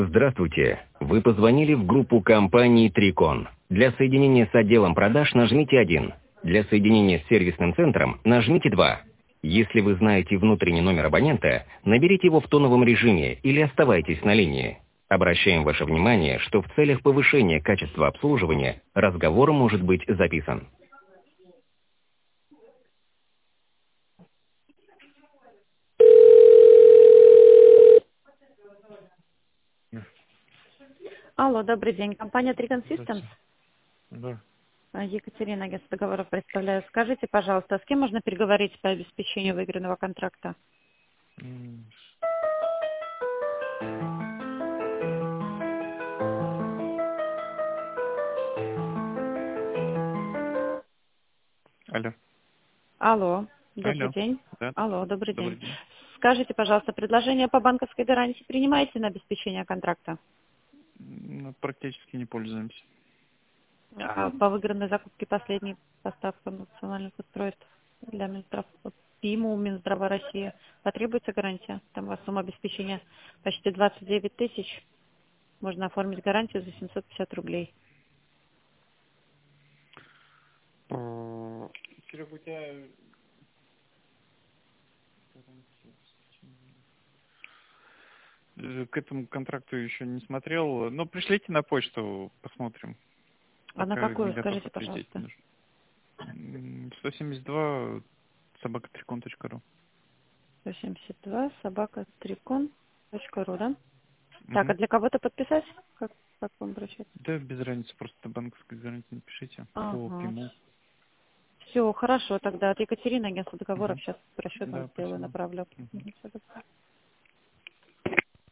Здравствуйте. Вы позвонили в группу компании «Трикон». Для соединения с отделом продаж нажмите 1. Для соединения с сервисным центром нажмите 2. Если вы знаете внутренний номер абонента, наберите его в тоновом режиме или оставайтесь на линии. Обращаем ваше внимание, что в целях повышения качества обслуживания разговор может быть записан. Алло, добрый день. Компания Tricon Systems. Здравствуйте. Да. Екатерина, агентство договоров представляю. Скажите, пожалуйста, с кем можно переговорить по обеспечению выигранного контракта? М, Алло. Алло, добрый Алло. день. Да. Алло, добрый день. Добрый день. Скажите, пожалуйста, предложение по банковской гарантии принимаете на обеспечение контракта? Практически не пользуемся. По выигранной закупке последней поставка национальных устройств для Минздрава, ПИМу Минздрава России потребуется гарантия? Там у вас сумма обеспечения почти 29 тысяч. Можно оформить гарантию за 750 рублей. Серега, у тебя... К этому контракту еще не смотрел. Но пришлите на почту, посмотрим. А на Пока не какую, готов скажите, ответить. пожалуйста? 172 собакатрикон.ру. 172 собака трикон.ру, да? Так, а Мгм. для кого-то подписать? Как вам обращаться? Да, без разницы, просто банковской гарантии напишите по Ага. ПИМу. Все, хорошо тогда. От Екатерины, агентство договоров, Мгм. сейчас расчет вам Да, сделаю, спасибо. направлю. Мгм. Мгм, всё, до свидания.